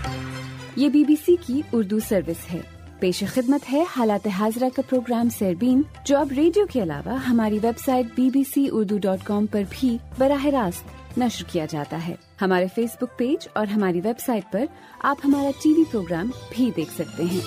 یہ BBC کی Urdu service ہے۔ پیش خدمت ہے حالات حاضرہ کا پروگرام سیربین، جو اب ریڈیو کے علاوہ ہماری ویب سائٹ bbcurdu.com پر بھی براہ راست نشر کیا جاتا ہے۔ ہمارے فیس بک پیج اور ہماری ویب سائٹ پر آپ ہمارا ٹی وی پروگرام بھی دیکھ سکتے ہیں۔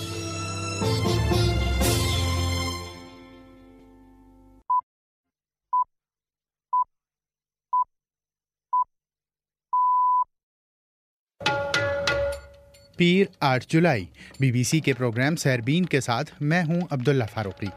پیر 8 جولائی BBC کے پروگرام سیربین کے ساتھ میں ہوں عبداللہ فاروقی۔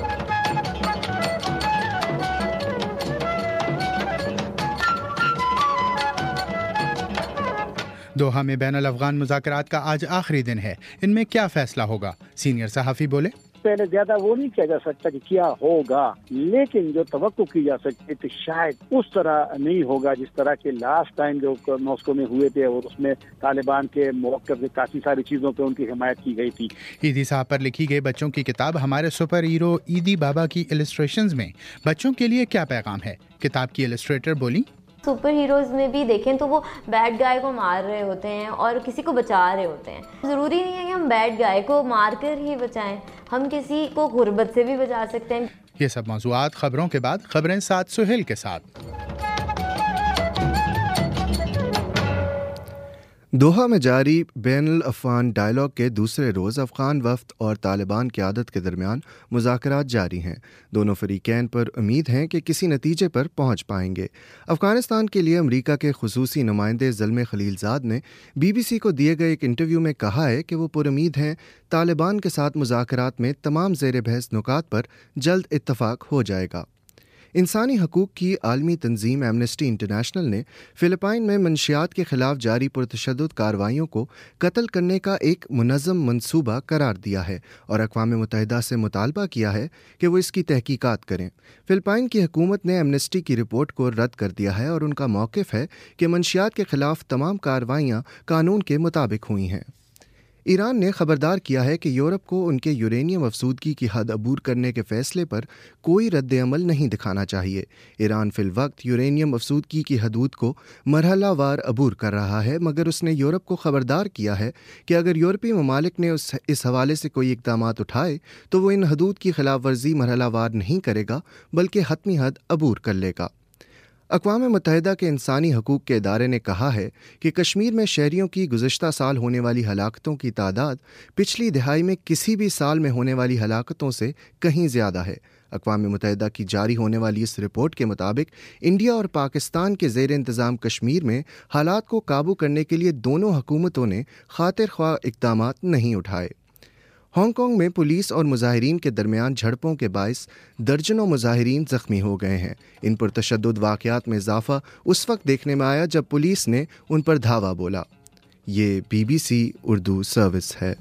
دوحہ میں بین الافغان مذاکرات کا آج آخری دن ہے، ان میں کیا فیصلہ ہوگا؟ سینئر صحافی بولے، پہلے زیادہ وہ نہیں کیا جا سکتا کہ کیا ہوگا، لیکن جو توقع کی جا سکتی تو شاید اس طرح نہیں ہوگا جس طرح کے لاسٹ ٹائم جو ماسکو میں ہوئے تھے، اور اس میں طالبان کے موقع سے کافی ساری چیزوں پہ ان کی حمایت کی گئی تھی۔ عیدی صاحب پر لکھی گئی بچوں کی کتاب ہمارے سپر ہیرو عیدی بابا کی السٹریشنز میں بچوں کے لیے کیا پیغام ہے؟ کتاب کی السٹریٹر بولی، سپر ہیروز میں بھی دیکھیں تو وہ بیڈ گائے کو مار رہے ہوتے ہیں اور کسی کو بچا رہے ہوتے ہیں۔ ضروری نہیں ہے کہ ہم بیڈ گائے کو مار کر ہی بچائیں، ہم کسی کو غربت سے بھی بچا سکتے ہیں۔ یہ سب موضوعات خبروں کے بعد، خبریں ساتھ سہیل کے ساتھ۔ دوحہ میں جاری بین الافغان ڈائیلاگ کے دوسرے روز افغان وفد اور طالبان قیادت کے درمیان مذاکرات جاری ہیں۔ دونوں فریقین پر امید ہیں کہ کسی نتیجے پر پہنچ پائیں گے۔ افغانستان کے لیے امریکہ کے خصوصی نمائندے زلمے خلیل زاد نے BBC کو دیے گئے ایک انٹرویو میں کہا ہے کہ وہ پر امید ہیں طالبان کے ساتھ مذاکرات میں تمام زیر بحث نکات پر جلد اتفاق ہو جائے گا۔ انسانی حقوق کی عالمی تنظیم ایمنسٹی انٹرنیشنل نے فلپائن میں منشیات کے خلاف جاری پرتشدد کارروائیوں کو قتل کرنے کا ایک منظم منصوبہ قرار دیا ہے اور اقوام متحدہ سے مطالبہ کیا ہے کہ وہ اس کی تحقیقات کریں۔ فلپائن کی حکومت نے ایمنسٹی کی رپورٹ کو رد کر دیا ہے اور ان کا موقف ہے کہ منشیات کے خلاف تمام کارروائیاں قانون کے مطابق ہوئی ہیں۔ ایران نے خبردار کیا ہے کہ یورپ کو ان کے یورینیم افزودگی کی حد عبور کرنے کے فیصلے پر کوئی رد عمل نہیں دکھانا چاہیے۔ ایران فی الوقت یورینیم افزودگی کی حدود کو مرحلہ وار عبور کر رہا ہے، مگر اس نے یورپ کو خبردار کیا ہے کہ اگر یورپی ممالک نے اس حوالے سے کوئی اقدامات اٹھائے تو وہ ان حدود کی خلاف ورزی مرحلہ وار نہیں کرے گا بلکہ حتمی حد عبور کر لے گا۔ اقوام متحدہ کے انسانی حقوق کے ادارے نے کہا ہے کہ کشمیر میں شہریوں کی گزشتہ سال ہونے والی ہلاکتوں کی تعداد پچھلی دہائی میں کسی بھی سال میں ہونے والی ہلاکتوں سے کہیں زیادہ ہے۔ اقوام متحدہ کی جاری ہونے والی اس رپورٹ کے مطابق انڈیا اور پاکستان کے زیر انتظام کشمیر میں حالات کو قابو کرنے کے لیے دونوں حکومتوں نے خاطر خواہ اقدامات نہیں اٹھائے۔ ہانگ کانگ میں پولیس اور مظاہرین کے درمیان جھڑپوں کے باعث درجنوں مظاہرین زخمی ہو گئے ہیں۔ ان پر تشدد واقعات میں اضافہ اس وقت دیکھنے میں آیا جب پولیس نے ان پر دھاوا بولا۔ یہ BBC اردو سروس ہے۔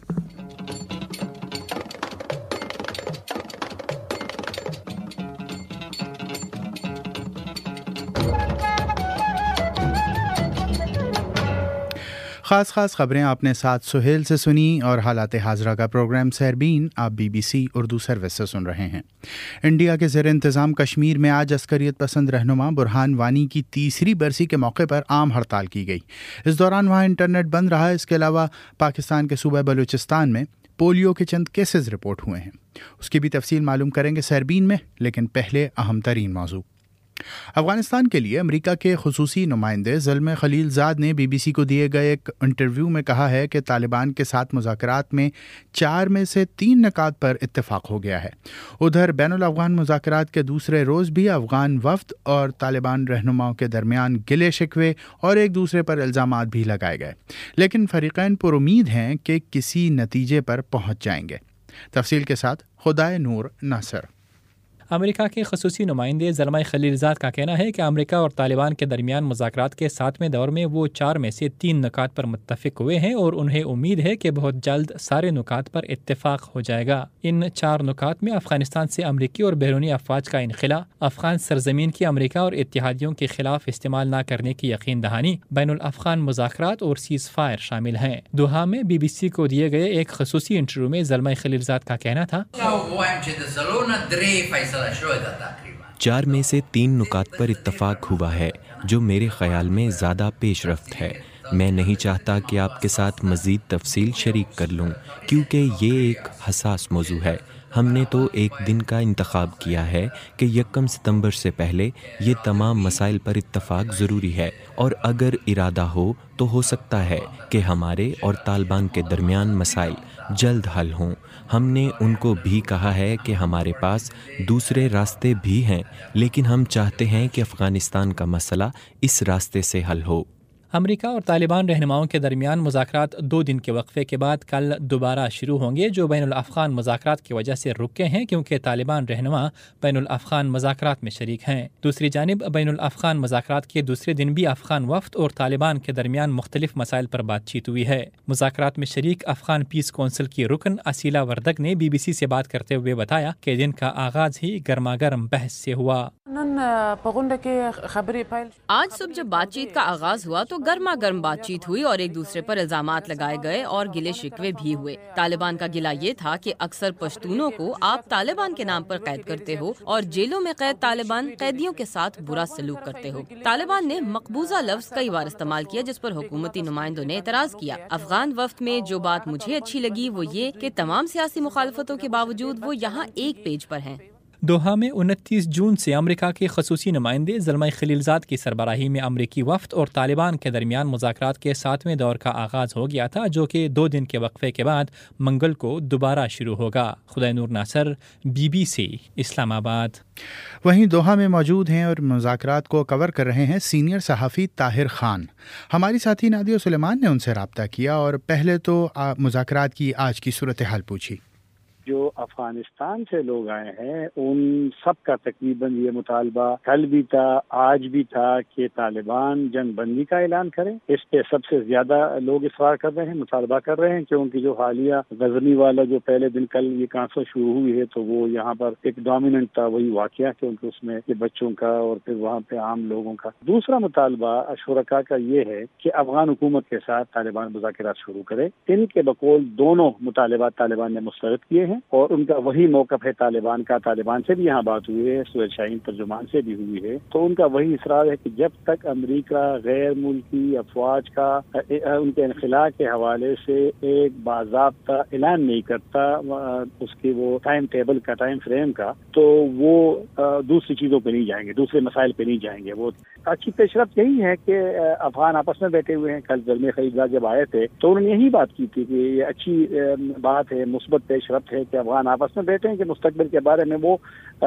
خاص خبریں آپ نے ساتھ سہیل سے سنی، اور حالات حاضرہ کا پروگرام سیربین آپ BBC اردو سروس سے سن رہے ہیں۔ انڈیا کے زیر انتظام کشمیر میں آج عسکریت پسند رہنما برہان وانی کی تیسری برسی کے موقع پر عام ہڑتال کی گئی۔ اس دوران وہاں انٹرنیٹ بند رہا۔ اس کے علاوہ پاکستان کے صوبہ بلوچستان میں پولیو کے چند کیسز رپورٹ ہوئے ہیں، اس کی بھی تفصیل معلوم کریں گے سیربین میں، لیکن پہلے اہم ترین موضوع۔ افغانستان کے لیے امریکہ کے خصوصی نمائندے زلمے خلیل زاد نے BBC کو دیے گئے ایک انٹرویو میں کہا ہے کہ طالبان کے ساتھ مذاکرات میں 4 میں سے 3 نکات پر اتفاق ہو گیا ہے۔ ادھر بین الافغان مذاکرات کے دوسرے روز بھی افغان وفد اور طالبان رہنماؤں کے درمیان گلے شکوے اور ایک دوسرے پر الزامات بھی لگائے گئے، لیکن فریقین پر امید ہیں کہ کسی نتیجے پر پہنچ جائیں گے۔ تفصیل کے ساتھ خدائے نور ناصر۔ امریکہ کے خصوصی نمائندے زلمے خلیل زاد کا کہنا ہے کہ امریکہ اور طالبان کے درمیان مذاکرات کے 7ویں دور میں وہ 4 میں سے 3 نکات پر متفق ہوئے ہیں اور انہیں امید ہے کہ بہت جلد سارے نکات پر اتفاق ہو جائے گا۔ ان 4 نکات میں افغانستان سے امریکی اور بیرونی افواج کا انخلا، افغان سرزمین کی امریکہ اور اتحادیوں کے خلاف استعمال نہ کرنے کی یقین دہانی، بین الافغان مذاکرات اور سیز فائر شامل ہیں۔ دوحہ میں BBC کو دیے گئے ایک خصوصی انٹرویو میں زلمے خلیل زاد کا کہنا تھا، 4 میں سے 3 نکات پر اتفاق ہوا ہے جو میرے خیال میں زیادہ پیش رفت ہے۔ میں نہیں چاہتا کہ آپ کے ساتھ مزید تفصیل شریک کر لوں کیونکہ یہ ایک حساس موضوع ہے۔ ہم نے تو ایک دن کا انتخاب کیا ہے کہ 1 ستمبر سے پہلے یہ تمام مسائل پر اتفاق ضروری ہے، اور اگر ارادہ ہو تو ہو سکتا ہے کہ ہمارے اور طالبان کے درمیان مسائل جلد حل ہوں۔ ہم نے ان کو بھی کہا ہے کہ ہمارے پاس دوسرے راستے بھی ہیں، لیکن ہم چاہتے ہیں کہ افغانستان کا مسئلہ اس راستے سے حل ہو۔ امریکا اور طالبان رہنماؤں کے درمیان مذاکرات 2 دن کے وقفے کے بعد کل دوبارہ شروع ہوں گے، جو بین الافغان مذاکرات کی وجہ سے رکے ہیں کیونکہ طالبان رہنما بین الافغان مذاکرات میں شریک ہیں۔ دوسری جانب بین الافغان مذاکرات کے دوسرے دن بھی افغان وفد اور طالبان کے درمیان مختلف مسائل پر بات چیت ہوئی ہے۔ مذاکرات میں شریک افغان پیس کونسل کی رکن اسیلا وردگ نے BBC سے بات کرتے ہوئے بتایا کہ دن کا آغاز ہی گرما گرم بحث سے ہوا۔ آج صبح جب بات چیت کا آغاز ہوا تو گرما گرم بات چیت ہوئی اور ایک دوسرے پر الزامات لگائے گئے اور گلے شکوے بھی ہوئے۔ طالبان کا گلہ یہ تھا کہ اکثر پشتونوں کو آپ طالبان کے نام پر قید کرتے ہو اور جیلوں میں قید طالبان قیدیوں کے ساتھ برا سلوک کرتے ہو۔ طالبان نے مقبوضہ لفظ کئی بار استعمال کیا جس پر حکومتی نمائندوں نے اعتراض کیا۔ افغان وفد میں جو بات مجھے اچھی لگی وہ یہ کہ تمام سیاسی مخالفتوں کے باوجود وہ یہاں ایک پیج پر ہیں۔ دوحہ میں 29 جون سے امریکہ کے خصوصی نمائندے زلمہ خلیلزاد کی سربراہی میں امریکی وفد اور طالبان کے درمیان مذاکرات کے 7ویں دور کا آغاز ہو گیا تھا، جو کہ 2 دن کے وقفے کے بعد منگل کو دوبارہ شروع ہوگا۔ خدائے نور ناصر، BBC اسلام آباد۔ وہیں دوحہ میں موجود ہیں اور مذاکرات کو کور کر رہے ہیں سینئر صحافی طاہر خان۔ ہماری ساتھی نادیہ سلیمان نے ان سے رابطہ کیا اور پہلے تو مذاکرات کی آج کی صورتحال پوچھی۔ جو افغانستان سے لوگ آئے ہیں ان سب کا تقریباً یہ مطالبہ کل بھی تھا، آج بھی تھا کہ طالبان جنگ بندی کا اعلان کریں۔ اس پہ سب سے زیادہ لوگ اصرار کر رہے ہیں، مطالبہ کر رہے ہیں، کیونکہ جو حالیہ غزنی والا جو پہلے دن کل یہ کانفرنس شروع ہوئی ہے تو وہ یہاں پر ایک ڈومیننٹ تھا وہی واقعہ، کیونکہ اس میں بچوں کا اور پھر وہاں پہ عام لوگوں کا۔ دوسرا مطالبہ شرکاء کا یہ ہے کہ افغان حکومت کے ساتھ طالبان مذاکرات شروع کرے۔ ان کے بقول دونوں مطالبات طالبان نے مسترد کیے ہیں اور ان کا وہی موقف ہے طالبان کا۔ طالبان سے بھی یہاں بات ہوئی ہے، سہیل شاہین ترجمان سے بھی ہوئی ہے، تو ان کا وہی اصرار ہے کہ جب تک امریکہ غیر ملکی افواج کا ان کے انخلاء کے حوالے سے ایک باضابطہ اعلان نہیں کرتا اس کے وہ ٹائم ٹیبل کا، ٹائم فریم کا، تو وہ دوسری چیزوں پہ نہیں جائیں گے، دوسرے مسائل پہ نہیں جائیں گے۔ وہ اچھی پیش رفت یہی ہے کہ افغان آپس میں بیٹھے ہوئے ہیں۔ کل زلمہ خلیلزاد جب آئے تھے تو انہوں نے یہی بات کی تھی کہ یہ اچھی بات ہے، مثبت پیش رفت ہے کہ افغان آپس میں بیٹھے ہیں کہ مستقبل کے بارے میں وہ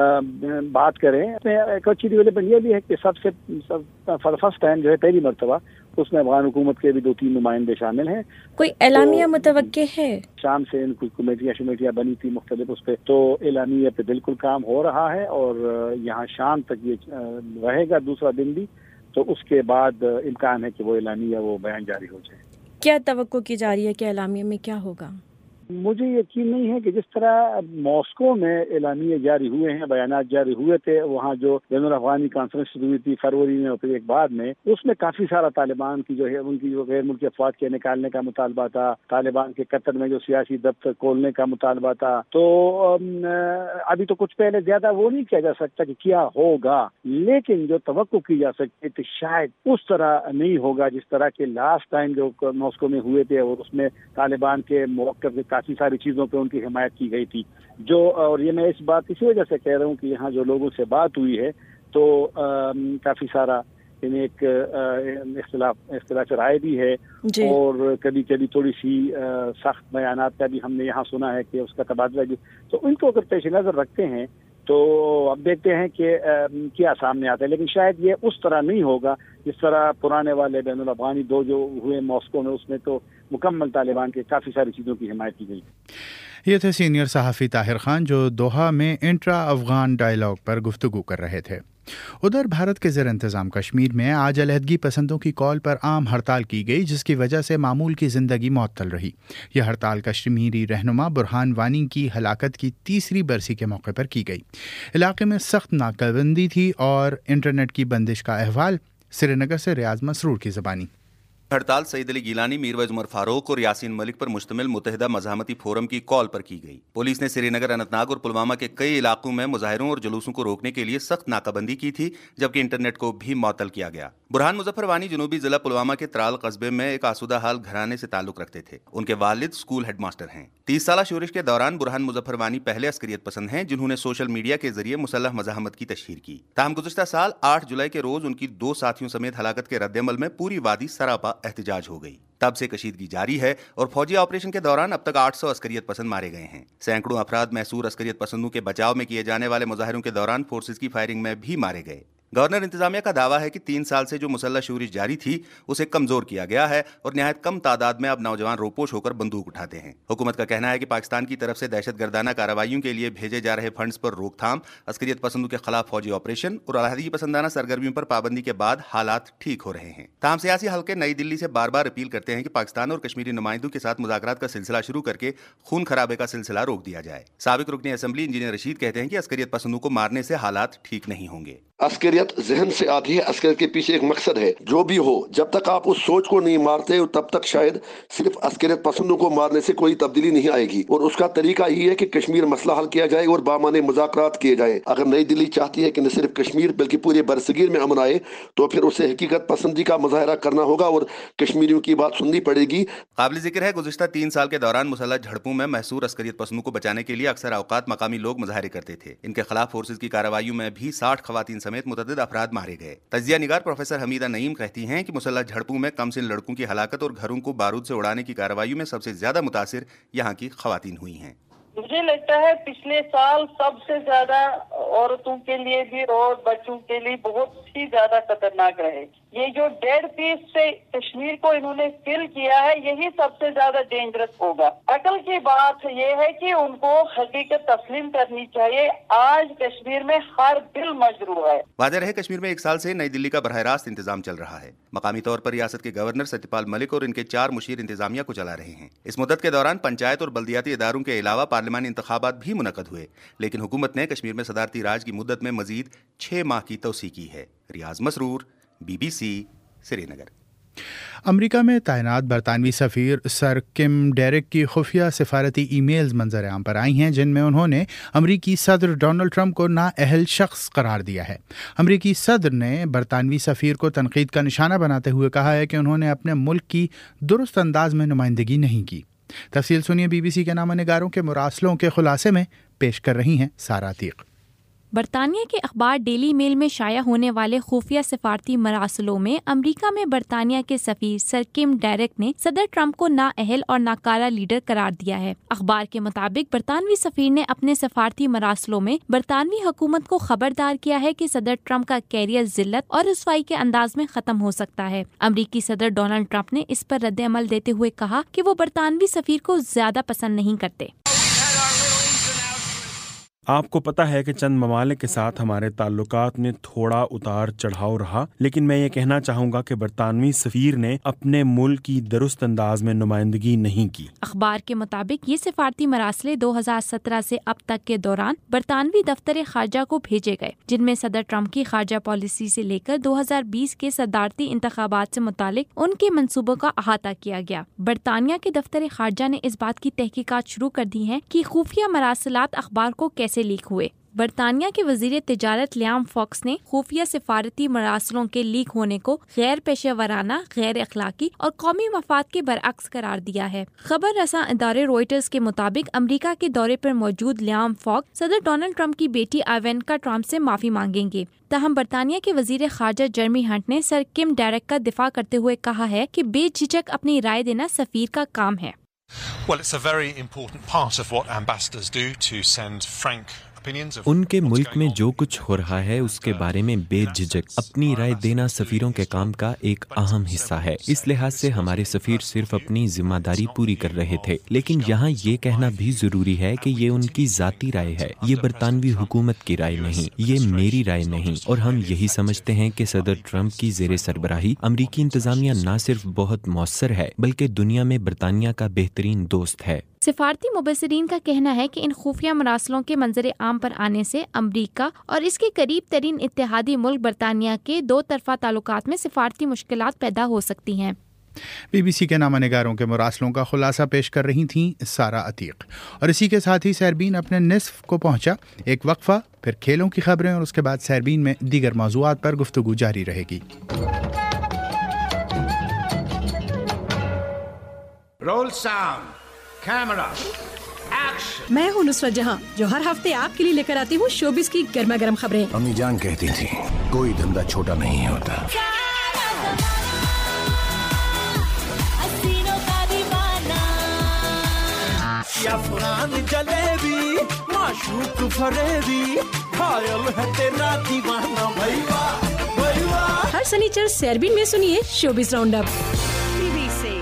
بات کریں۔ ایک اچھی ڈیولپمنٹ یہ بھی ہے کہ سب سے فرسٹ ٹائم جو ہے پہلی مرتبہ اس میں افغان حکومت کے بھی 2-3 نمائندے شامل ہیں۔ کوئی اعلامیہ متوقع ہے؟ شام سے ان کچھ کمیٹیاں بنی تھی مختلف اس پہ، تو اعلامیہ پہ بالکل کام ہو رہا ہے اور یہاں شام تک یہ رہے گا، دوسرا دن بھی، تو اس کے بعد امکان ہے کہ وہ اعلامیہ وہ بیان جاری ہو جائے۔ کیا توقع کی جا رہی ہے کہ اعلامیہ میں کیا ہوگا؟ مجھے یقین نہیں ہے کہ جس طرح ماسکو میں اعلامیے جاری ہوئے ہیں، بیانات جاری ہوئے تھے، وہاں جو بین الافغانی کانفرنس شروع ہوئی تھی فروری میں اور پھر ایک بعد میں، اس میں کافی سارا طالبان کی جو ہے ان کی جو غیر ملکی افواج کے نکالنے کا مطالبہ تھا، طالبان کے قطر میں جو سیاسی دفتر کھولنے کا مطالبہ تھا۔ تو ابھی تو کچھ پہلے زیادہ وہ نہیں کیا جا سکتا کہ کیا ہوگا، لیکن جو توقع کی جا سکتی ہے شاید اس طرح نہیں ہوگا جس طرح کے لاسٹ ٹائم جو ماسکو میں ہوئے تھے، اور اس میں طالبان کے موقف کافی ساری چیزوں پہ ان کی حمایت کی گئی تھی۔ جو اور یہ میں اس بات اسی وجہ سے کہہ رہا ہوں کہ یہاں جو لوگوں سے بات ہوئی ہے تو کافی سارا ایک اختلاف رائے بھی ہے جی، اور کبھی کبھی تھوڑی سی سخت بیانات کا بھی ہم نے یہاں سنا ہے کہ اس کا تبادلہ بھی، تو ان کو اگر پیش نظر رکھتے ہیں تو اب دیکھتے ہیں کہ کیا سامنے آتا ہے، لیکن شاید یہ اس طرح نہیں ہوگا جس طرح پرانے والے بین الافغانی 2 جو ہوئے ماسکو میں، اس میں تو مکمل طالبان کے کافی ساری چیزوں کی حمایت کی گئی۔ یہ تھے سینئر صحافی طاہر خان جو دوحہ میں انٹرا افغان ڈائیلاگ پر گفتگو کر رہے تھے۔ ادھر بھارت کے زیر انتظام کشمیر میں آج علیحدگی پسندوں کی کال پر عام ہڑتال کی گئی، جس کی وجہ سے معمول کی زندگی معطل رہی۔ یہ ہڑتال کشمیری رہنما برہان وانی کی ہلاکت کی 3ری برسی کے موقع پر کی گئی۔ علاقے میں سخت ناکہ بندی تھی اور انٹرنیٹ کی بندش کا احوال۔ سری نگر سے ریاض مسرور کی زبانی۔ हड़ताल सईद अली गिलानी, मीरवैज उमर फारूक और यासीन मलिक पर मुश्तमिल मुत्तहिदा मज़ाहमती फोरम की कॉल पर की गई। पुलिस ने श्रीनगर, अनंतनाग और पुलवामा के कई इलाकों में मुजाहिरों और जुलूसों को रोकने के लिए सख्त नाकाबंदी की थी, जबकि इंटरनेट को भी मअतल किया गया। बुरहान मुजफ्फर वानी जनूबी जिला पुलवामा के त्राल कस्बे में एक आसूदा हाल घराने से ताल्लुक रखते थे। उनके वालिद स्कूल हेडमास्टर हैं। 30 साला शोरिश के दौरान बुरहान मुजफ्फर वानी पहले अस्करियत पसंद हैं जिन्होंने सोशल मीडिया के जरिए मुसल्लह मज़ाहमत की तशहीर की। ताहम गुज़श्ता साल 8 जुलाई के रोज उनकी 2 साथियों समेत हलाकत के रद्दअमल में पूरी वादी सरापा एहतजाज हो गई। तब से कशीदगी जारी है और फौजी ऑपरेशन के दौरान अब तक 800 अस्करियत पसंद मारे गए हैं। सैकड़ों अफराद महसूर अस्करियत पसंदों के बचाव में किए जाने वाले मुजाहिरों के दौरान फोर्सेज की फायरिंग में भी मारे गए। गवर्नर इंतजामिया का दावा है कि 3 साल से जो मुसल्लह शोरिश जारी थी उसे कमजोर किया गया है और निहायत कम तादाद में अब नौजवान रोपोश होकर बंदूक उठाते हैं। हुकूमत का कहना है कि पाकिस्तान की तरफ से दहशतगर्दाना कार्रवाइयों के लिए भेजे जा रहे फंड्स पर रोकथाम, अस्करियत पसंदों के खिलाफ फौजी ऑपरेशन और अलहदगी पसंदाना सरगर्मियों पर पाबंदी के बाद हालात ठीक हो रहे हैं। ताहम सियासी हल्के नई दिल्ली से बार बार अपील करते हैं कि पाकिस्तान और कश्मीरी नुमाइंदों के साथ मुज़ाकरात का सिलसिला शुरू करके खून खराबे का सिलसिला रोक दिया जाए। साबिक रुकनी असम्बली इंजीनियर रशीद कहते हैं कि अस्करियत पसंदों को मारने से हालात ठीक नहीं होंगे। अस्करियत जहन से आती है, अस्करियत के पीछे एक मकसद है। जो भी हो, जब तक आप उस सोच को नहीं मारते तब तक शायद सिर्फ अस्करियत पसंदों को मारने से कोई तब्दीली नहीं आएगी। और उसका तरीका ये है कि कश्मीर मसला हल किया जाए और बामाने मुज़ाकरात किए जाए। अगर नई दिल्ली चाहती है कि न सिर्फ कश्मीर बल्कि पूरे बरसगीर में अमन आए तो फिर उसे हकीकत पसंदी का मुजाहरा करना होगा और कश्मीरियों की बात सुननी पड़ेगी। काबिल जिक्र है गुज़श्ता 3 साल के दौरान मुसल्लह झड़पों में महसूर अस्करियत पसंदों को बचाने के लिए अक्सर औकात मकामी लोग मुजाहरे करते थे। इनके खिलाफ फोर्सेज की कार्रवाइयों में भी 60 खवातीन समेत मुतअद्दिद अफराद मारे गए। तजिया निगार प्रोफेसर हमीदा नईम कहती हैं कि मुसल्लह झड़पों में कम सिन लड़कों की हलाकत और घरों को बारूद से उड़ाने की कार्रवाइयों में सबसे ज्यादा मुतासिर यहाँ की खवातीन हुई हैं। मुझे लगता है पिछले साल सबसे ज्यादा औरतों के लिए भी और बच्चों के लिए बहुत ही ज्यादा खतरनाक रहे। ये जो डेड पीस से कश्मीर को इन्होंने फिल किया है, यही सबसे ज्यादा डेंजरस होगा। अकल की बात ये है कि उनको हकीकत तस्लीम करनी चाहिए। आज कश्मीर में हर दिल मजरूह है। वाज़ेह रहे कश्मीर में 1 साल से नई दिल्ली का बरह रास्त इंतजाम चल रहा है। मकामी तौर पर रियासत के गवर्नर सत्यपाल मलिक और इनके 4 मुशीर इंतजामिया को चला रहे हैं। इस मुद्दत के दौरान पंचायत और बल्दियाती इदारों के अलावा पार्लिमानी इंतखाबात भी मुनक्कद हुए, लेकिन हुकूमत ने कश्मीर में सदारती राज की मुद्दत में मजीद 6 माह की तौसी की है। रियाज मसरूर, BBC, श्रीनगर। अमेरिका में तैनात बरतानवी सफ़ीर सर किम डेरेक की खुफिया सिफारती ईमेल्स मंजर आम पर आई हैं, जिनमें उन्होंने अमरीकी सदर डोनाल्ड ट्रंप को नाअहल शख्स करार दिया है। अमरीकी सदर ने बरतानवी सफ़ीर को तनकीद का निशाना बनाते हुए कहा है कि उन्होंने अपने मुल्क की दुरुस्त अंदाज में नुमाइंदगी नहीं की। तफसील सुनिए BBC के नामा निगारों के मुरासलों के खुलासे में, पेश कर रही हैं सारा अतीक। बरतानिया के अखबार डेली मेल में शाया होने वाले खुफिया सिफारती मरासलों में अमेरिका में बरतानिया के सफीर सर किम डेरेक ने सदर ट्रंप को नाअहल और नाकारा लीडर करार दिया है। अखबार के मुताबिक बरतानवी सफीर ने अपने सफारती मरासलों में बरतानवी हुकूमत को खबरदार किया है कि सदर ट्रंप का कैरियर जिल्लत और रुसवाई के अंदाज में खत्म हो सकता है। अमरीकी सदर डोनाल्ड ट्रंप ने इस पर रद्द अमल देते हुए कहा कि वो बरतानवी सफीर को ज्यादा पसंद नहीं करते। आपको पता है कि चंद ममालिक के साथ हमारे ताल्लुकात में थोड़ा उतार चढ़ाव रहा, लेकिन मैं ये कहना चाहूँगा कि बरतानवी सफ़ीर ने अपने मुल्क की दुरुस्त अंदाज में नुमाइंदगी नहीं की। अखबार के मुताबिक ये सिफारती मरासले 2017 से अब तक के दौरान बरतानवी दफ्तर खारजा को भेजे गए, जिनमें सदर ट्रंप की खारजा पॉलिसी से लेकर 2020 के सदारती इंतखाबात से मुतालिक उनके मंसूबों का अहाता किया गया। बरतानिया के दफ्तर खारजा ने इस बात की तहकीकात शुरू कर दी है कि खुफिया मरासलात अखबार को कैसे लीक हुए। बरतानिया के वजीर तिजारत लियाम फॉक्स ने खुफिया सिफारती मरासलों के लीक होने को गैर पेशेवराना, गैर अखलाकी और कौमी मफाद के बरअक्स करार दिया है। खबर रसां इदारे रॉयटर्स के मुताबिक अमेरिका के दौरे पर मौजूद लियाम फॉक्स सदर डोनाल्ड ट्रंप की बेटी इवांका ट्रंप से माफी मांगेंगे। ताहम बरतानिया के वजीर खारजा जर्मी हंट ने सर किम डेरेक का दिफा करते हुए कहा है कि बेझिझक अपनी राय देना सफीर का काम है। Well, it's a very important part of what ambassadors do to send frank उनके मुल्क में जो कुछ हो रहा है उसके बारे में बेझिझक अपनी राय देना सफीरों के काम का एक अहम हिस्सा है। इस लिहाज से हमारे सफीर सिर्फ अपनी जिम्मेदारी पूरी कर रहे थे, लेकिन यहाँ ये कहना भी जरूरी है कि ये उनकी जाती राय है, ये बरतानवी हुकूमत की राय नहीं, ये मेरी राय नहीं। और हम यही समझते हैं कि सदर ट्रंप की ज़ेरे सरबराही अमरीकी इंतजामिया न सिर्फ बहुत मौसर है बल्कि दुनिया में बरतानिया का बेहतरीन दोस्त है। सिफारती मुबसरीन का कहना है कि इन खुफिया मरासलों के मंजर आम पर आने से अमरीका और इसके करीब तरीन इत्तेहादी मुल्क बरतानिया के 2 तरफा ताल्लुकात में सिफारती मुश्किलात पैदा हो सकती हैं। BBC کے نامہ نگاروں کے مراسلوں کا خلاصہ پیش کر رہی تھیں سارا عتیق، اور اسی کے ساتھ ہی سیربین اپنے نصف کو پہنچا۔ ایک وقفہ، پھر کھیلوں کی خبریں، اور اس کے بعد سیربین میں دیگر موضوعات پر گفتگو جاری رہے گی۔ Roll sound, camera, action. میں ہوں نصرت جہاں، جو ہر ہفتے آپ کے لیے لے کر آتی ہوں شوبز کی گرما گرم خبریں۔ امی جان کہتی تھی کوئی دھندا چھوٹا نہیں ہوتا۔ افغان جلیبی، معشوق فریبی، خیال ہے تیرا دیوانہ بھائی واہ بھائی واہ۔ ہر سنیچر سیربین میں سنیے شوبز راؤنڈ اپ۔ BBC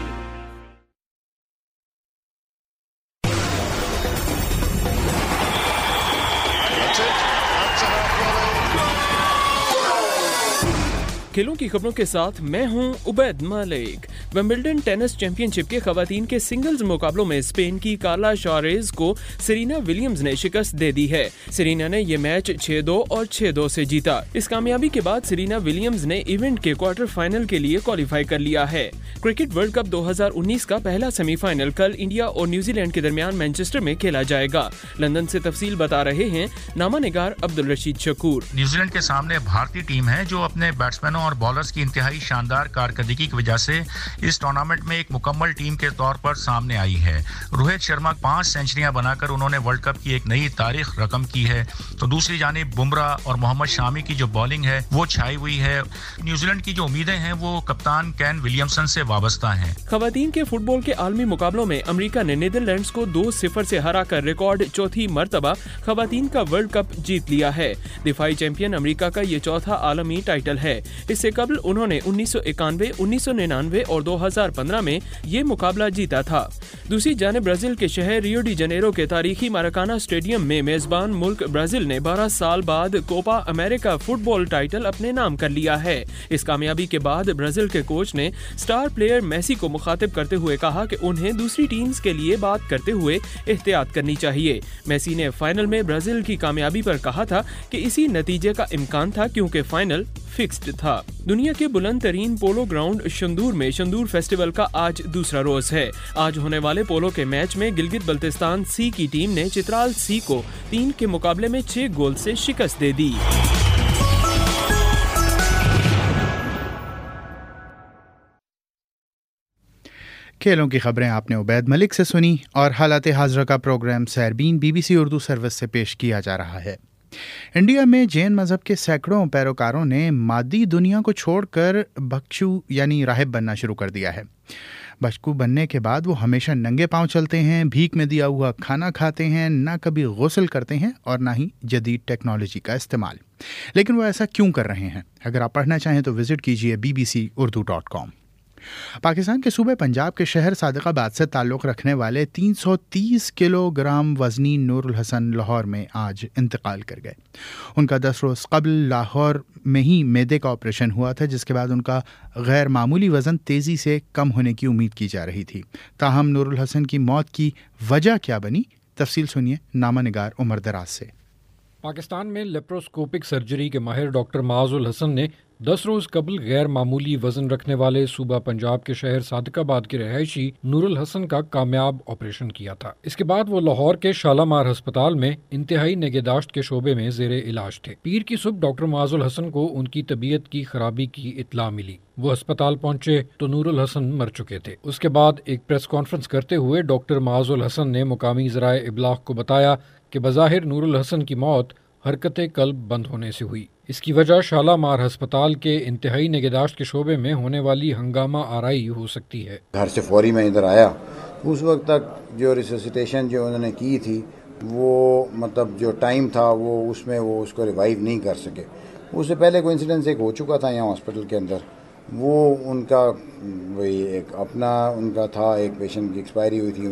کھیلوں کی خبروں کے ساتھ میں ہوں Ubaid Malik. Wimbledon tennis championship کے خواتین کے سنگلز مقابلوں میں اسپین کی کارلا شاریز کو سرینا ولیمز نے شکست دے دی ہے۔ سرینا نے یہ میچ 6-2 اور 6-2 سے جیتا۔ اس کامیابی کے بعد سرینا ولیمز نے ایونٹ کے کوارٹر فائنل کے لیے کوالیفائی کر لیا ہے۔ کرکٹ ورلڈ کپ 2019 کا پہلا سیمی فائنل کل انڈیا اور نیوزی لینڈ کے درمیان مینچسٹر میں کھیلا جائے گا۔ لندن سے تفصیل بتا رہے ہیں نامہ نگار عبدالرشید شکور۔ نیوزی لینڈ کے سامنے بھارتی ٹیم ہے جو اپنے بیٹسمینوں اور بالرز کی انتہائی شاندار کارکردگی کی وجہ سے اس ٹورنامنٹ میں ایک مکمل ٹیم کے طور پر سامنے آئی ہے۔ روہت شرما 5 سینچریاں بنا کر انہوں نے ورلڈ کپ کی ایک نئی تاریخ رقم کی ہے، تو دوسری جانب بمراہ اور محمد شامی کی جو بالنگ ہے وہ چھائی ہوئی ہے۔ نیوزی لینڈ کی جو امیدیں ہیں وہ کپتان کین ولیمسن سے وابستہ ہیں۔ خواتین کے فٹ بال کے عالمی مقابلوں میں امریکہ نے نیدرلینڈز کو 2-0 سے ہرا کر ریکارڈ چوتھی مرتبہ خواتین کا ورلڈ کپ جیت لیا ہے۔ دفاعی چیمپئن امریکہ کا یہ چوتھا عالمی ٹائٹل ہے۔ اس سے قبل انہوں نے 1991، 1999 اور 2015 میں یہ مقابلہ جیتا تھا۔ دوسری جانب برازیل کے شہر ریو ڈی جنیرو کے تاریخی ماراکانا اسٹیڈیم میں میزبان ملک برازیل نے 12 سال بعد کوپا امریکا فٹ بال ٹائٹل اپنے نام کر لیا ہے۔ اس کامیابی کے بعد برازیل کے کوچ نے سٹار پلیئر میسی کو مخاطب کرتے ہوئے کہا کہ انہیں دوسری ٹیمز کے لیے بات کرتے ہوئے احتیاط کرنی چاہیے۔ میسی نے فائنل میں برازیل کی کامیابی پر کہا تھا کہ اسی نتیجے کا امکان تھا کیونکہ فائنل فکسڈ تھا۔ دنیا کے بلند ترین پولو گراؤنڈ شندور میں شندور فیسٹیول کا آج دوسرا روز ہے۔ آج ہونے والے پولو کے میچ میں گلگت بلتستان سی کی ٹیم نے چترال سی کو 3 کے مقابلے میں 6 گول سے شکست دے دی۔ کھیلوں کی خبریں آپ نے عبید ملک سے سنی، اور حالات حاضرہ کا programme Sairbeen BBC Urdu service سے پیش کیا جا رہا ہے۔ انڈیا میں جین مذہب کے سینکڑوں پیروکاروں نے مادی دنیا کو چھوڑ کر بھکشو یعنی راہب بننا شروع کر دیا ہے۔ بھکشو بننے کے بعد وہ ہمیشہ ننگے پاؤں چلتے ہیں، بھیک میں دیا ہوا کھانا کھاتے ہیں، نہ کبھی غسل کرتے ہیں اور نہ ہی جدید ٹیکنالوجی کا استعمال۔ لیکن وہ ایسا کیوں کر رہے ہیں؟ اگر آپ پڑھنا چاہیں تو وزٹ کیجیے bbcurdu.com۔ پاکستان کے صوبے پنجاب کے شہر صادق آباد سے تعلق رکھنے والے 330 کلو گرام وزنی نور الحسن لاہور میں آج انتقال کر گئے۔ ان کا 10 روز قبل لاہور میں ہی معدے کا آپریشن ہوا تھا، جس کے بعد ان کا غیر معمولی وزن تیزی سے کم ہونے کی امید کی جا رہی تھی۔ تاہم نور الحسن کی موت کی وجہ کیا بنی؟ تفصیل سنیے نامہ نگار عمر دراز سے۔ پاکستان میں لیپروسکوپک سرجری کے ماہر ڈاکٹر معاذ الحسن نے 10 روز قبل غیر معمولی وزن رکھنے والے صوبہ پنجاب کے شہر صادق آباد کے رہائشی نور الحسن کا کامیاب آپریشن کیا تھا۔ اس کے بعد وہ لاہور کے شالامار ہسپتال میں انتہائی نگہداشت کے شعبے میں زیر علاج تھے۔ پیر کی صبح ڈاکٹر معاذ الحسن کو ان کی طبیعت کی خرابی کی اطلاع ملی۔ وہ ہسپتال پہنچے تو نور الحسن مر چکے تھے۔ اس کے بعد ایک پریس کانفرنس کرتے ہوئے ڈاکٹر معاذ الحسن نے مقامی ذرائع ابلاغ کو بتایا کہ بظاہر نور الحسن کی موت حرکت قلب بند ہونے سے ہوئی۔ اس کی وجہ شالامار ہسپتال کے انتہائی نگہداشت کے شعبے میں ہونے والی ہنگامہ آرائی ہو سکتی ہے۔ گھر سے فوری میں ادھر آیا، اس وقت تک جو ریسسیٹیشن جو انہوں نے کی تھی وہ مطلب جو ٹائم تھا وہ اس میں وہ اس کو ریوائیو نہیں کر سکے۔ اس سے پہلے کوئی انسیڈنس ایک ہو چکا تھا یہاں ہاسپٹل کے اندر، وہ ان کا وہی ایک اپنا ان کا تھا، ایک پیشنٹ کی ایکسپائری ہوئی تھی ان کی۔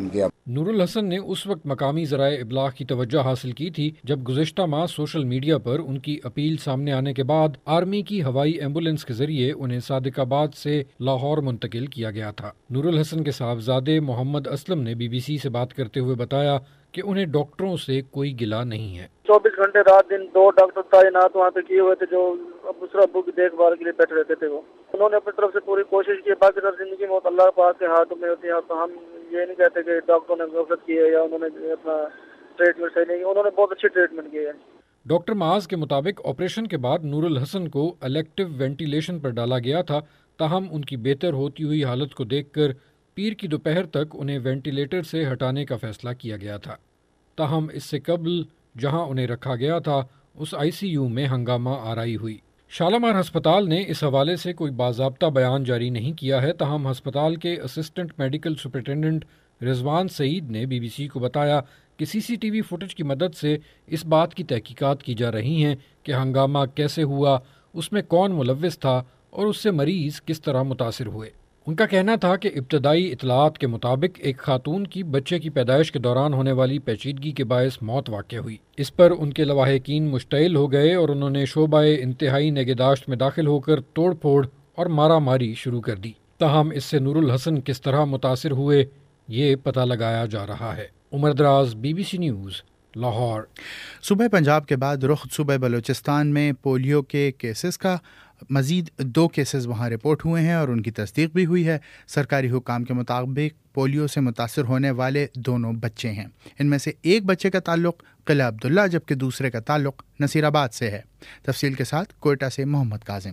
نور الحسن نے اس وقت مقامی ذرائع ابلاغ کی توجہ حاصل کی تھی جب گزشتہ ماہ سوشل میڈیا پر ان کی اپیل سامنے آنے کے بعد آرمی کی ہوائی ایمبولینس کے ذریعے انہیں صادق آباد سے لاہور منتقل کیا گیا تھا۔ نور الحسن کے صاحبزادے محمد اسلم نے BBC سے بات کرتے ہوئے بتایا کہ انہیں ڈاکٹروں سے کوئی گلہ نہیں ہے۔ 24 گھنٹے رات دن 2 ڈاکٹر تعینات وہاں پہ کیے ہوئے تھے جو دوسرا ابو کی دیکھ بھال کے لیے بیٹھے رہتے تھے۔ انہوں نے اپنی طرف سے پوری کوشش کی، باقی سب زندگی میں اللہ پاک کے ہاتھوں میں ہوتی ہے، تو ہم یہ نہیں کہتے کہ ڈاکٹروں نے غفلت کی ہے یا انہوں نے اپنا ٹریٹمنٹ صحیح نہیں، انہوں نے بہت اچھی ٹریٹمنٹ کی ہے۔ ڈاکٹر معاذ کے مطابق آپریشن کے بعد نور الحسن کو الیکٹیو وینٹیلیشن پر ڈالا گیا تھا، تاہم ان کی بہتر ہوتی ہوئی حالت کو دیکھ کر پیر کی دوپہر تک انہیں وینٹیلیٹر سے ہٹانے کا فیصلہ کیا گیا تھا۔ تاہم اس سے قبل جہاں انہیں رکھا گیا تھا اس ICU میں ہنگامہ آرائی ہوئی۔ شالامار ہسپتال نے اس حوالے سے کوئی باضابطہ بیان جاری نہیں کیا ہے، تاہم ہسپتال کے assistant medical superintendent Rizwan Saeed نے BBC کو بتایا کہ CCTV فوٹیج کی مدد سے اس بات کی تحقیقات کی جا رہی ہیں کہ ہنگامہ کیسے ہوا، اس میں کون ملوث تھا اور اس سے مریض کس طرح متاثر ہوئے۔ ان کا کہنا تھا کہ ابتدائی اطلاعات کے مطابق ایک خاتون کی بچے کی پیدائش کے دوران ہونے والی پیچیدگی کے باعث موت واقع ہوئی۔ اس پر ان کے لواحقین مشتعل ہو گئے اور انہوں نے شعبہ انتہائی نگہداشت میں داخل ہو کر توڑ پھوڑ اور مارا ماری شروع کر دی۔ تاہم اس سے نور الحسن کس طرح متاثر ہوئے یہ پتہ لگایا جا رہا ہے۔ عمر دراز BBC نیوز لاہور۔ صوبہ پنجاب کے بعد رخ صوبہ بلوچستان میں پولیو کے کیسز کا مزید 2 کیسز وہاں رپورٹ ہوئے ہیں اور ان کی تصدیق بھی ہوئی ہے۔ سرکاری حکام کے مطابق پولیو سے متاثر ہونے والے دونوں بچے ہیں۔ ان میں سے ایک بچے کا تعلق قلعہ عبداللہ جبکہ دوسرے کا تعلق نصیر آباد سے ہے۔ تفصیل کے ساتھ کوئٹہ سے محمد کاظم۔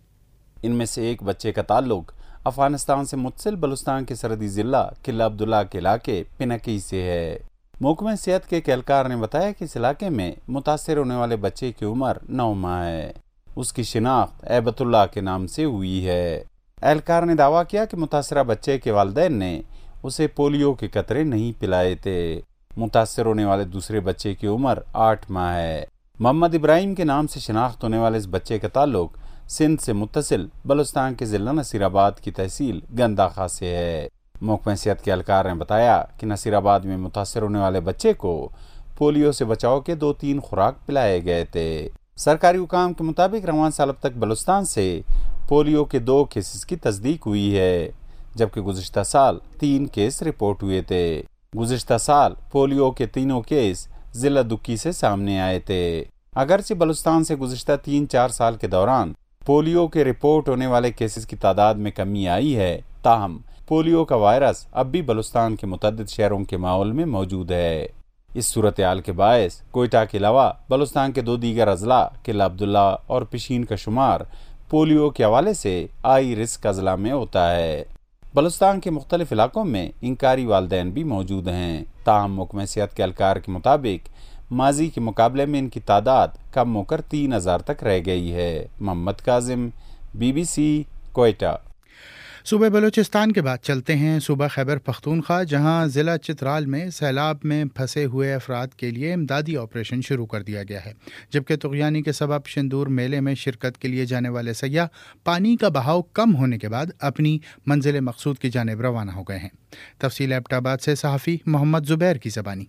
ان میں سے ایک بچے کا تعلق افغانستان سے متصل بلوچستان کے سرحدی ضلع قلعہ عبداللہ کے علاقے پنکی سے ہے۔ محکمہ صحت کے اہلکار نے بتایا کہ اس علاقے میں متاثر ہونے والے بچے کی عمر 9 ماہ ہے۔ اس کی شناخت عیبت اللہ کے نام سے ہوئی ہے۔ اہلکار نے دعویٰ کیا کہ متاثرہ بچے کے والدین نے اسے پولیو کے قطرے نہیں پلائے تھے۔ متاثر ہونے والے دوسرے بچے کی عمر 8 ماہ ہے۔ محمد ابراہیم کے نام سے شناخت ہونے والے اس بچے کا تعلق سندھ سے متصل بلوچستان کے ضلع نصیر آباد کی تحصیل گنداخا سے ہے۔ محکمہ صحت کے اہلکار نے بتایا کہ نصیر آباد میں متاثر ہونے والے بچے کو پولیو سے بچاؤ کے 2-3 خوراک پلائے گئے تھے۔ سرکاری حکام کے مطابق رواں سال اب تک بلوچستان سے پولیو کے 2 کیسز کی تصدیق ہوئی ہے، جبکہ گزشتہ سال 3 کیس رپورٹ ہوئے تھے۔ گزشتہ سال پولیو کے 3 کیس ضلع دکی سے سامنے آئے تھے۔ اگرچہ بلوچستان سے گزشتہ 3-4 سال کے دوران پولیو کے رپورٹ ہونے والے کیسز کی تعداد میں کمی آئی ہے، تاہم پولیو کا وائرس اب بھی بلوچستان کے متعدد شہروں کے ماحول میں موجود ہے۔ اس صورتحال کے باعث کوئٹہ کے علاوہ بلوچستان کے 2 دیگر اضلاع قلعہ عبداللہ اور پشین کا شمار پولیو کے حوالے سے ہائی رسک اضلاع میں ہوتا ہے۔ بلوچستان کے مختلف علاقوں میں انکاری والدین بھی موجود ہیں، تاہم محکمہ صحت کے اہلکار کے مطابق ماضی کے مقابلے میں ان کی تعداد کم ہو کر 3000 تک رہ گئی ہے۔ محمد کاظم BBC کوئٹہ۔ صوبہ بلوچستان کے بعد چلتے ہیں صوبہ خیبر پختونخوا، جہاں ضلع چترال میں سیلاب میں پھنسے ہوئے افراد کے لیے امدادی آپریشن شروع کر دیا گیا ہے، جبکہ طغیانی کے سبب شندور میلے میں شرکت کے لیے جانے والے سیاح پانی کا بہاؤ کم ہونے کے بعد اپنی منزل مقصود کی جانب روانہ ہو گئے ہیں۔ تفصیل ایبٹ آباد سے صحافی محمد زبیر کی زبانی۔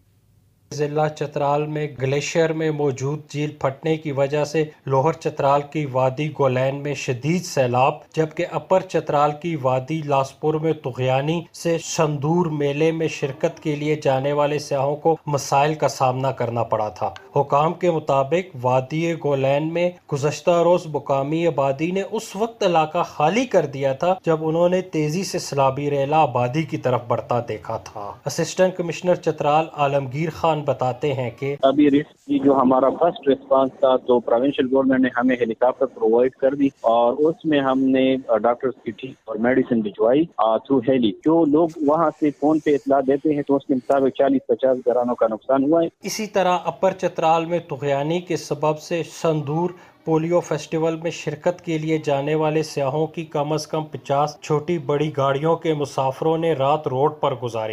ضلع چترال میں گلیشیئر میں موجود جھیل پھٹنے کی وجہ سے لوہر چترال کی وادی گولین میں شدید سیلاب، جبکہ اپر چترال کی وادی لاسپور میں طغیانی سے شندور میلے میں شرکت کے لیے جانے والے سیاحوں کو مسائل کا سامنا کرنا پڑا تھا۔ حکام کے مطابق وادی گولین میں گزشتہ روز مقامی آبادی نے اس وقت علاقہ خالی کر دیا تھا جب انہوں نے تیزی سے سیلابی ریلا آبادی کی طرف بڑھتا دیکھا تھا۔ اسسٹنٹ کمشنر چترال عالمگیر خان بتاتے ہیں کہ ابھی رسک کی جو ہمارا فرسٹ ریسپانس تھا تو پروونشل گورنمنٹ نے ہمیں ہیلی کاپٹر پرووائڈ کر دی اور اس میں ہم نے ڈاکٹرز کی ٹیم اور میڈیسن بھجوائی تھرو ہیلی۔ جو لوگ وہاں سے فون پہ اطلاع دیتے ہیں تو اس کے مطابق 40-50 گھرانوں کا نقصان ہوا ہے۔ اسی طرح اپر چترال میں طغیانی کے سبب سے شندور پولیو فیسٹیول میں شرکت کے لیے جانے والے سیاحوں کی کم از کم 50 چھوٹی بڑی گاڑیوں کے مسافروں نے رات روڈ پر گزاری تھی۔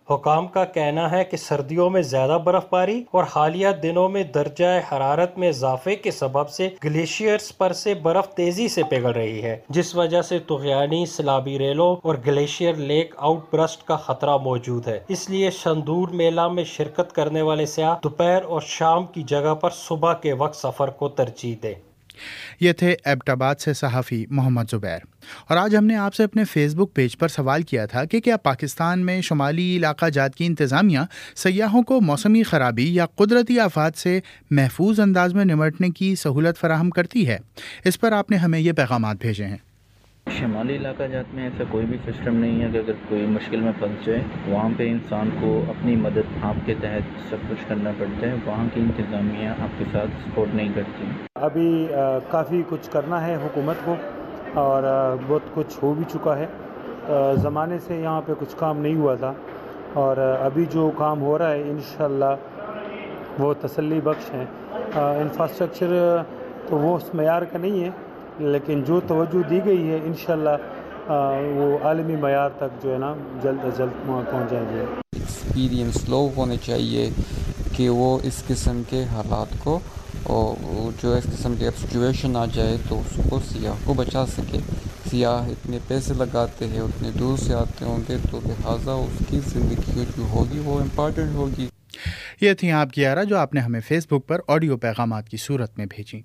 حکام کا کہنا ہے کہ سردیوں میں زیادہ برف باری اور حالیہ دنوں میں درجہ حرارت میں اضافے کے سبب سے گلیشیئرز پر سے برف تیزی سے پگھل رہی ہے، جس وجہ سے طغیانی سیلابی ریلوں اور گلیشیئر لیک آؤٹ برسٹ کا خطرہ موجود ہے۔ اس لیے شندور میلہ میں شرکت کرنے والے سیاح دوپہر اور شام کی جگہ پر صبح کے وقت سفر کو ترجیح دیں۔ یہ تھے ایبٹ آباد سے صحافی محمد زبیر۔ اور آج ہم نے آپ سے اپنے فیس بک پیج پر سوال کیا تھا کہ کیا پاکستان میں شمالی علاقہ جات کی انتظامیہ سیاحوں کو موسمی خرابی یا قدرتی آفات سے محفوظ انداز میں نمٹنے کی سہولت فراہم کرتی ہے؟ اس پر آپ نے ہمیں یہ پیغامات بھیجے ہیں۔ شمالی علاقہ جات میں ایسا کوئی بھی سسٹم نہیں ہے کہ اگر کوئی مشکل میں پھنس جائے وہاں پہ انسان کو اپنی مدد آپ کے تحت سب کچھ کرنا پڑتا ہے، وہاں کی انتظامیہ آپ کے ساتھ سپورٹ نہیں کرتی۔ ابھی کافی کچھ کرنا ہے حکومت کو اور بہت کچھ ہو بھی چکا ہے، زمانے سے یہاں پہ کچھ کام نہیں ہوا تھا اور ابھی جو کام ہو رہا ہے انشاءاللہ وہ تسلی بخش ہے۔ انفراسٹرکچر تو وہ اس معیار کا نہیں ہے لیکن جو توجہ دی گئی ہے انشاءاللہ وہ عالمی معیار تک جو ہے نا جلد از جلد پہنچ جائیں گے۔ ایکسپیرینس لوگ ہونے چاہیے کہ وہ اس قسم کے حالات کو اور جو اس قسم کی سچویشن آ جائے تو اس کو سیاح کو بچا سکے۔ سیاح اتنے پیسے لگاتے ہیں، اتنے دور سے آتے ہوں گے تو لہٰذا اس کی زندگی جو ہوگی وہ امپارٹنٹ ہوگی۔ یہ تھی آپ کی آرا جو آپ نے ہمیں فیس بک پر آڈیو پیغامات کی صورت میں بھیجی۔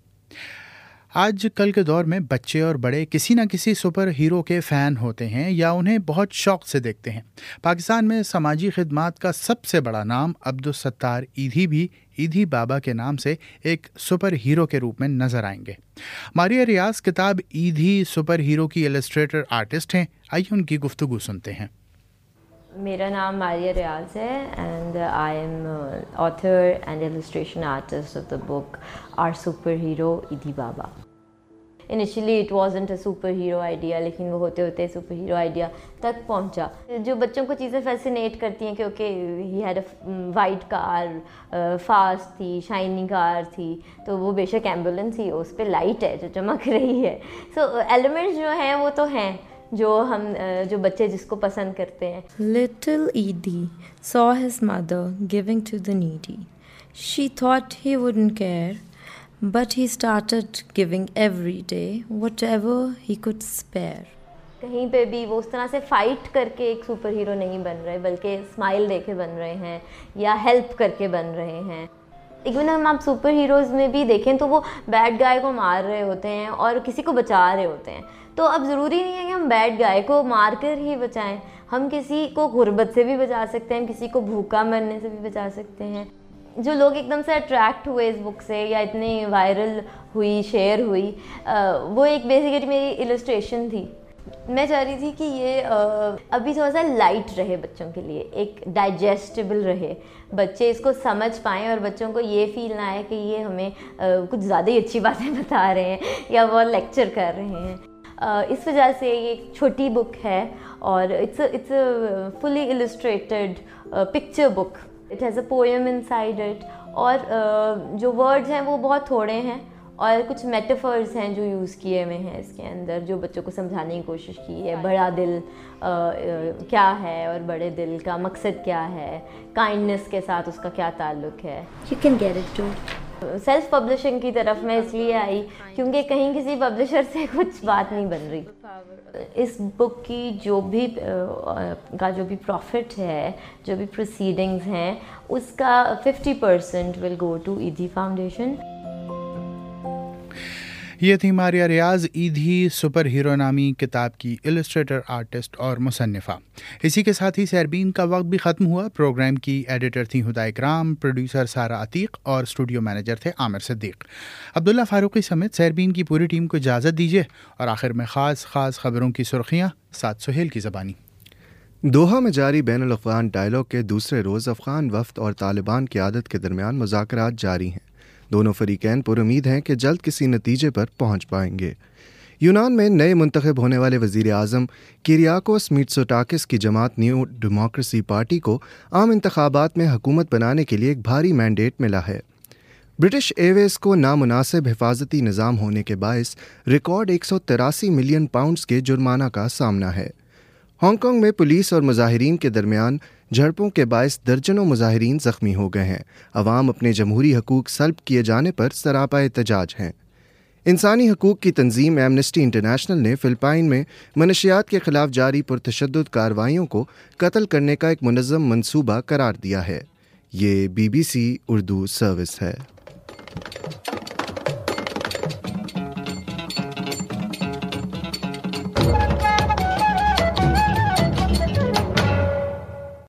آج کل کے دور میں بچے اور بڑے کسی نہ کسی سپر ہیرو کے فین ہوتے ہیں یا انہیں بہت شوق سے دیکھتے ہیں۔ پاکستان میں سماجی خدمات کا سب سے بڑا نام عبدالستار ایدھی بھی ایدھی بابا کے نام سے ایک سپر ہیرو کے روپ میں نظر آئیں گے۔ ماریہ ریاض کتاب ایدھی سپر ہیرو کی السٹریٹر آرٹسٹ ہیں، آئیے ان کی گفتگو سنتے ہیں۔ میرا نام ماریہ ریاض ہے and I am author and illustration artist of the book our super hero Edhi Baba. Initially it wasn't a super hero idea, لیکن وہ ہوتے ہوتے سپر ہیرو آئیڈیا تک پہنچا۔ جو بچوں کو چیزیں فیسینیٹ کرتی ہیں کیونکہ he had a white car, fast تھی، شائننگ کار تھی، تو وہ بے شک ایمبولینس ہی اس پہ لائٹ ہے جو چمک رہی ہے۔ سو ایلیمنٹس جو ہیں وہ تو ہیں جو بچے جس کو پسند کرتے ہیں۔ Little Edie saw his mother giving to the needy. She thought he wouldn't care, but he started giving every day whatever he could spare. کہیں پہ بھی وہ اس طرح سے فائٹ کر کے ایک سپر ہیرو نہیں بن رہے، بلکہ اسمائل دے کے بن رہے ہیں یا ہیلپ کر کے بن رہے ہیں۔ ایون ہم آپ سپر ہیروز میں بھی دیکھیں تو وہ بیڈ گائے کو مار رہے ہوتے ہیں اور کسی کو بچا رہے ہوتے ہیں۔ تو اب ضروری نہیں ہے کہ ہم بیڈ گائے کو مار کر ہی بچائیں، ہم کسی کو غربت سے بھی بچا سکتے ہیں، کسی کو بھوکا مرنے سے بھی بچا سکتے ہیں۔ جو لوگ ایک دم سے اٹریکٹ ہوئے اس بک سے یا اتنی وائرل ہوئی، شیئر ہوئی، وہ ایک بیسیکلی میری السٹریشن تھی۔ میں چاہ رہی تھی کہ یہ ابھی تھوڑا سا لائٹ رہے بچوں کے لیے، ایک ڈائجسٹیبل رہے، بچے اس کو سمجھ پائیں اور بچوں کو یہ فیل نہ آئے کہ یہ ہمیں کچھ زیادہ ہی اچھی باتیں بتا رہے ہیں یا وہ لیکچر کر رہے ہیں۔ اس وجہ سے یہ ایک چھوٹی بک ہے اور it's a fully illustrated picture book. It has a poem inside it, اور جو ورڈز ہیں وہ بہت تھوڑے ہیں اور کچھ میٹافرز ہیں جو یوز کیے ہوئے ہیں اس کے اندر، جو بچوں کو سمجھانے کی کوشش کی ہے۔ بڑا دل کیا ہے اور بڑے دل کا مقصد کیا ہے، کائنڈنس کے ساتھ اس کا کیا تعلق ہے۔ You can get it too. Self publishing کی طرف میں اس لیے آئی کیونکہ کہیں کسی پبلشر سے کچھ بات نہیں بن رہی۔ اس بک کی جو بھی پروفٹ ہے، جو بھی پروسیڈنگز ہیں، اس کا 50% will go to Edhi foundation. یہ تھی ماریہ ریاض ایدھی سپر ہیرو نامی کتاب کی السٹریٹر آرٹسٹ اور مصنفہ۔ اسی کے ساتھ ہی سیربین کا وقت بھی ختم ہوا۔ پروگرام کی ایڈیٹر تھیں ہدا اکرام، پروڈیوسر سارا عتیق اور اسٹوڈیو مینیجر تھے عامر صدیق۔ عبداللہ فاروقی سمیت سیربین کی پوری ٹیم کو اجازت دیجیے اور آخر میں خاص خبروں کی سرخیاں ساتھ سہیل کی زبانی۔ دوحہ میں جاری بین الاقوامی ڈائیلاگ کے دوسرے روز افغان وفد اور طالبان قیادت کے درمیان مذاکرات جاری ہیں۔ دونوں فریقین پر امید ہیں کہ جلد کسی نتیجے پر پہنچ پائیں گے۔ یونان میں نئے منتخب ہونے والے وزیر اعظم کیریاکوس میٹسوٹاکس کی جماعت نیو ڈیموکریسی پارٹی کو عام انتخابات میں حکومت بنانے کے لیے ایک بھاری مینڈیٹ ملا ہے۔ برٹش ایئر ویز کو نامناسب حفاظتی نظام ہونے کے باعث ریکارڈ 183 ملین پاؤنڈز کے جرمانہ کا سامنا ہے۔ ہانگ کانگ میں پولیس اور مظاہرین کے درمیان جھڑپوں کے باعث درجنوں مظاہرین زخمی ہو گئے ہیں. عوام اپنے جمہوری حقوق سلب کیے جانے پر سراپا احتجاج ہیں. انسانی حقوق کی تنظیم ایمنسٹی انٹرنیشنل نے فلپائن میں منشیات کے خلاف جاری پرتشدد کارروائیوں کو قتل کرنے کا ایک منظم منصوبہ قرار دیا ہے. یہ BBC اردو سروس ہے.